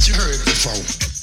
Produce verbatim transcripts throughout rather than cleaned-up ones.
you heard it before.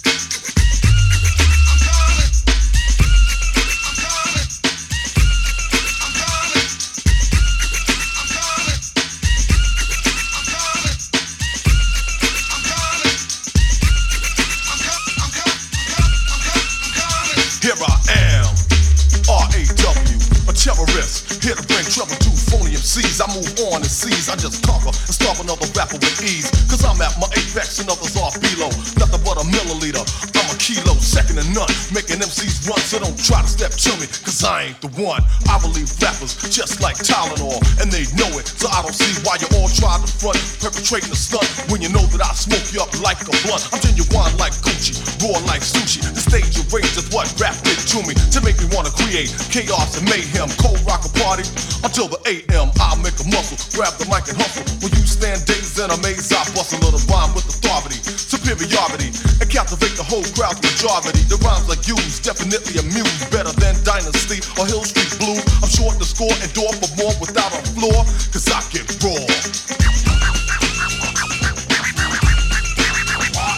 Here I am, R A W, a terrorist, here to bring trouble to phony M Cs. I move on and seize, I just conquer and stop another rapper with ease. Cause I'm at my apex and others are below, nothing but a milliliter, I'm a kilo, second to none, making M Cs run, so don't try to step to me, cause I ain't the one. I believe rappers just like Tylenol, and they know it, so I don't see why you all try to front, perpetrating a stunt, when you know that I smoke you up like a blunt. I'm genuine like Gucci, raw like sushi, the stage of rage is what rap did to me, to make me wanna create chaos and mayhem, cold rock a party, until the A M, I'll make a muscle, grab the mic and hustle, when you stand dazed and amazed, I bust a little rhyme with authority, superiority, and captivate the whole crowd's majority. The rhymes I use definitely amuse, better than Dynasty or Hill Street Blues. I'm short to score and door for more without a floor, cause I get raw.